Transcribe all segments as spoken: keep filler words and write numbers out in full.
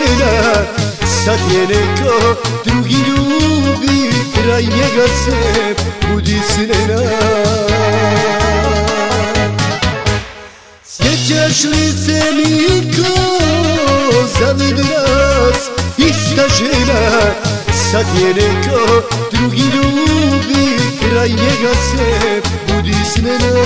žena, sad je neko drugi ljubi, kraj njega se budi snena. Sjećaš li se Miko, zaved nas ista žena, sad je neko drugi ljubi, kraj njega se budi snena.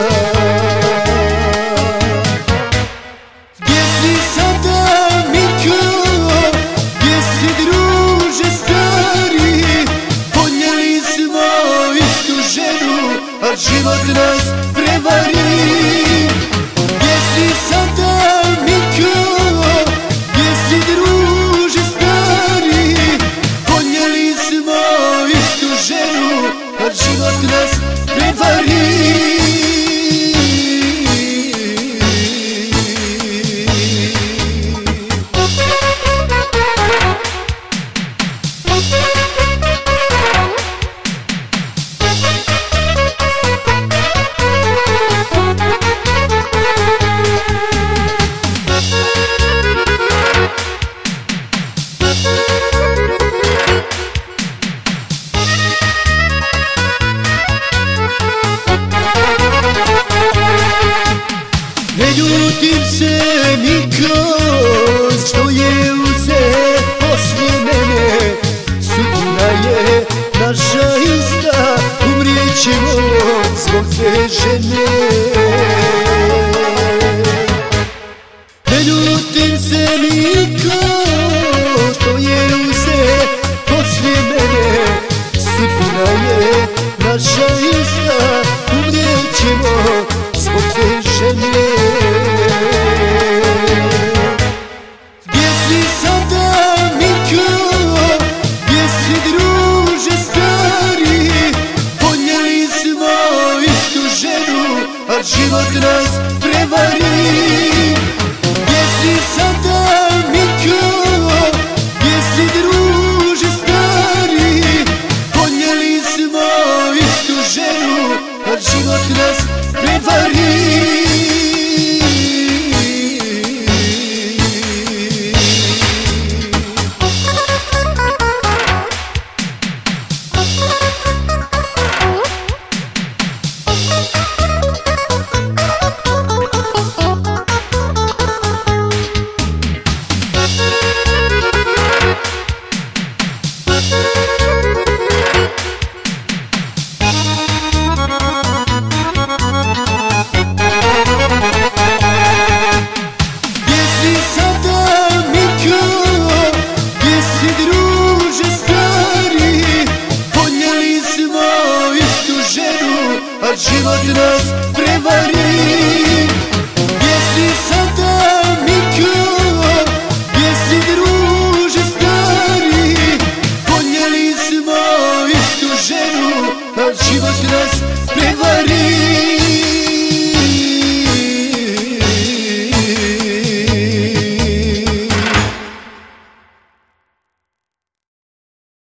Gdje si sada Miko, gdje si druže stari, voljeli smo istu ženu, a život nas prevari. Gdje si sada Miko, gdje si druže stari, voljeli smo istu ženu, a život nas prevari. Ne ljutim se Miko, što je uze poslije mene, sudbina je naša ista, umrijet ćemo zbog te žene. Ne ljutim se Miko, što je uze poslije mene, sudbina je naša ista, umrijet ćemo zbog te žene. Gdje si sada Miko, gdje si druže stari, voljeli smo istu ženu, a život nas